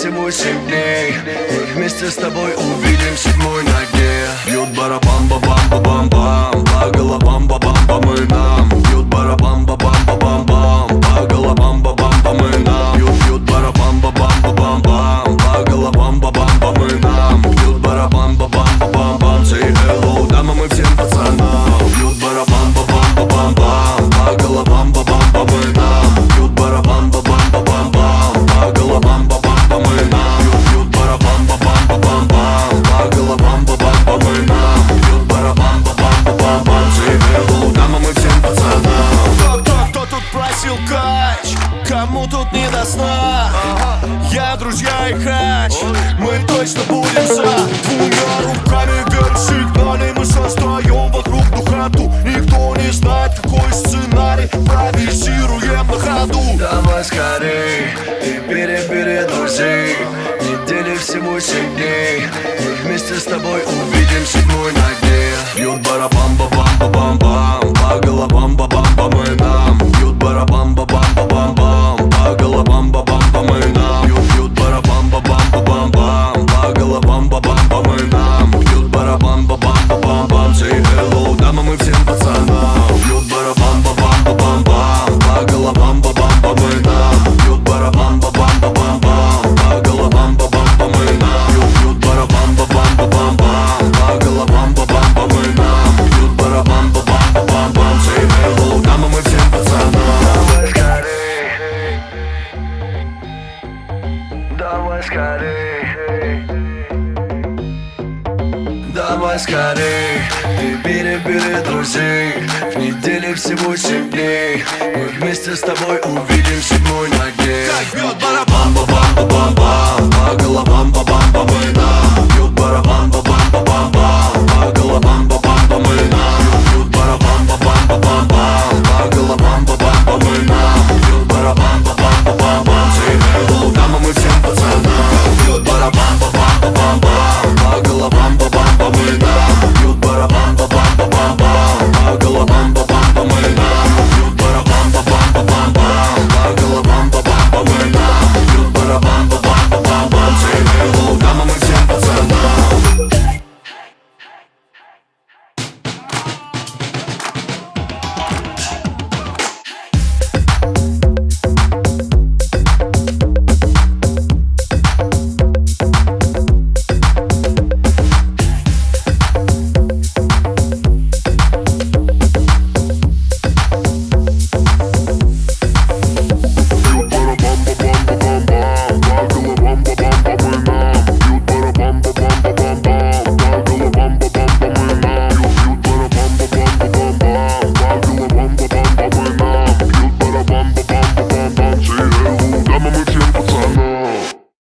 всего 7 дней. Мы вместе с тобой увидим 7-й ноге. Бьют барабан бабам бабам бам, по головам бабам бам и нам. Бьют барабан бабам бабам бам, по головам бабам бам и нам. Бьют барабан бабам бабам бам, по головам бабам бам и нам. Бьют барабан бабам бабам бам, say hello дамам и всем пацанам. Бьют барабан бабам бабам бам, по головам бабам бам и нам. Бьют барабан бабам бабам бам, по головам бабам бам и нам. Бьют барабан бабам бабам бам, по головам бабам бам и нам. Бьют барабан бабам бабам бам, say hello дамам и всем пацанам. Кто тут просил кач? Кому тут не до сна? Я, друзья и хач, мы точно будем за. Двумя руками вверх сигнали, мы создаем вокруг духоту. Никто не знает, какой сценарий, импровизируем на ходу. Давай скорей, и бери друзей. Недели всего 7 дней. Мы вместе с тобой увидим 7-й ноге. Бьют барабан бабам бабам бам, по головам бабам бам и нам. Бьют барабан бабам бабам бам, по головам бабам бам и нам. Бьют барабан бабам бабам бам, по головам бабам бам и нам. Бьют барабан бабам бабам бам, say hello дамам и всем пацанам. Бьют барабан бабам бабам бам, по головам бабам бам и нам. Бьют барабан бабам бабам бам, по головам бабам бам и нам. Бьют барабан бабам бабам бам, по головам бабам бам и нам. Бьют барабан бабам бабам бам, say hello дамам и всем пацанам. Давай скорей, давай скорей, давай скорей, и бери друзей. В неделе всего 7 дней. Мы вместе с тобой увидим 7-й ноге. Как бьет барабан бабам бабам бам, по головам бабам бам и нам.